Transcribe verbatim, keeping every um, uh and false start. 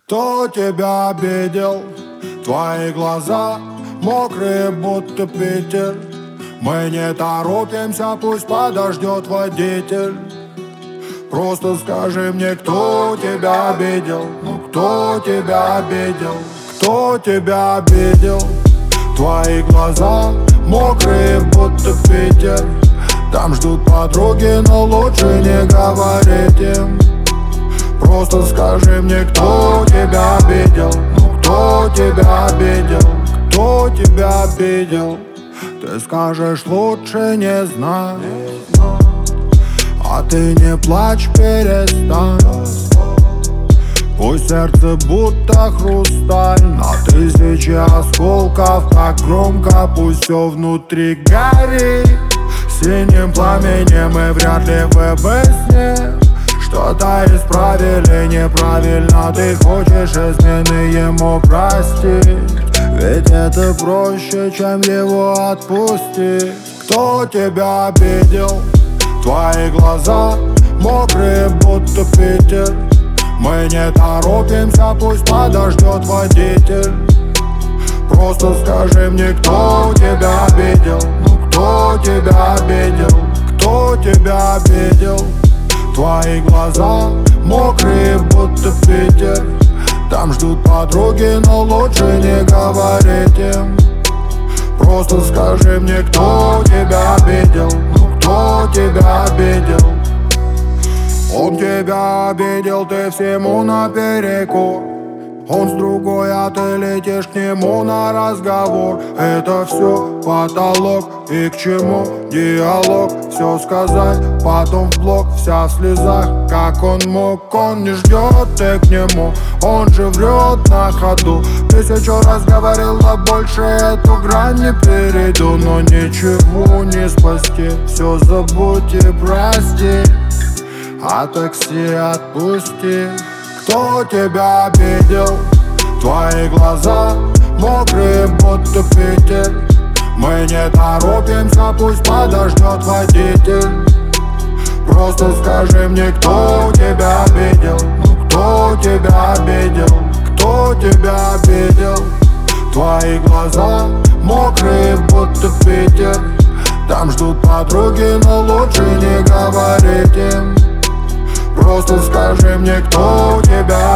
Кто тебя обидел? Твои глаза мокрые, будто Питер. Мы не торопимся, пусть подождет водитель. Просто скажи мне, кто тебя обидел? Ну кто тебя обидел? Кто тебя обидел? Твои глаза мокрые, будто Питер. Там ждут подруги, но лучше не говорить им. Просто скажи мне, кто тебя обидел? Ну кто тебя обидел? Кто тебя обидел? Ты скажешь, лучше не знать. А ты не плачь, перестань. Пусть сердце будто хрусталь на тысячи осколков. Так громко, пусть все внутри горит синим пламенем. И вряд ли вы бы с ним что-то исправили неправильно. Ты хочешь измены ему простить, ведь это проще, чем его отпустить. Кто тебя обидел? Твои глаза мокрые, будто Питер. Мы не торопимся, пусть подождет водитель. Просто скажи мне, кто тебя обидел? Ну кто тебя обидел? Кто тебя обидел? Твои глаза мокрые, будто Питер. Там ждут подруги, но лучше не говорить им. Просто скажи мне, кто тебя обидел? Ну кто тебя обидел? Он тебя обидел, ты всему наперекор. Он с другой, а ты летишь к нему на разговор. Это все потолок, и к чему диалог? Все сказать, потом в блок, вся в слезах. Как он мог, он не ждет, ты к нему. Он же врет на ходу. Тысячу раз говорил, а больше эту грань не перейду. Но ничего не спасти, все забудь и прости. А такси отпусти. Кто тебя обидел? Твои глаза мокрые, будто Питер. Мы не торопимся, пусть подождет водитель. Просто скажи мне, кто тебя обидел? Ну кто тебя обидел? Кто тебя обидел? Твои глаза мокрые, будто Питер. Там ждут подруги, но лучше не говорить им. Просто скажи мне, кто тебя